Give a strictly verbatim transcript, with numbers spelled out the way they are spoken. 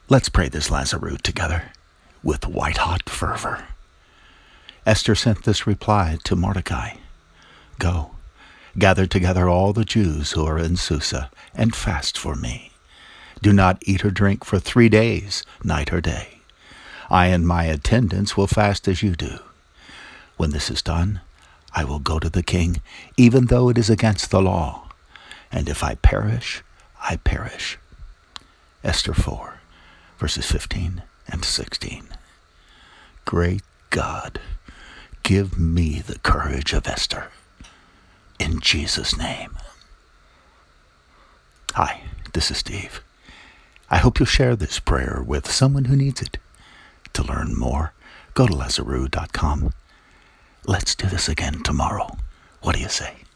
Let's pray this Lazarus together with white-hot fervor. Esther sent this reply to Mordecai. Go, gather together all the Jews who are in Susa, and fast for me. Do not eat or drink for three days, night or day. I and my attendants will fast as you do. When this is done, I will go to the king, even though it is against the law. And if I perish, I perish. Esther four, verses fifteen and sixteen. Great God, give me the courage of Esther. In Jesus' name. Hi, this is Steve. I hope you'll share this prayer with someone who needs it. To learn more, go to Lazarus dot com. Let's do this again tomorrow. What do you say?